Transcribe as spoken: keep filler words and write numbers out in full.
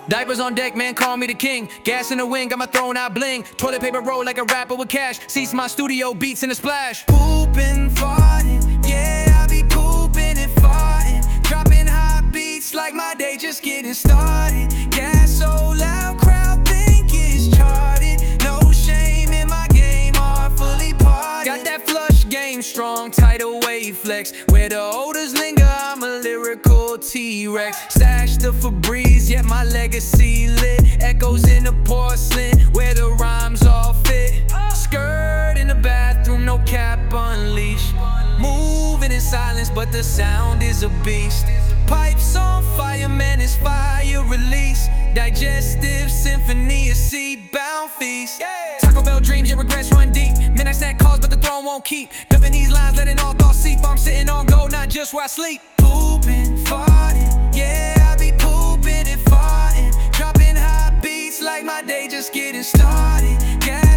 Diapers on deck, man, call me the king. Gas in the wind, got my throne out bling. Toilet paper roll like a rapper with cash. Seats my studio, beats in the splash. Pooping, farting, yeah, I be pooping and farting. Dropping hot beats like my day just getting started. Gas so loud, crowd think it's charted. No shame in my game, heart fully parted. Got that flush game, strong, tidal wave flex. Where the odors linger, I'm a lyrical T-Rex. Stash the Febreze, yet my legacy lit. Echoes in the porcelain, where the rhymes all fit. Skirt in the bathroom, no cap unleashed. Moving in silence, but the sound is a beast. Pipes on fire, man, it's fire release. Digestive symphony, a seed-bound feast. Taco Bell dreams, your regrets run deep. Midnight snack calls, but the throne won't keep. Dumping these lines, letting all thoughts seep. I'm sitting on gold, not just where I sleep. Pooping, farting, yeah, I be pooping and farting. Dropping hot beats like my day just getting started. Yeah.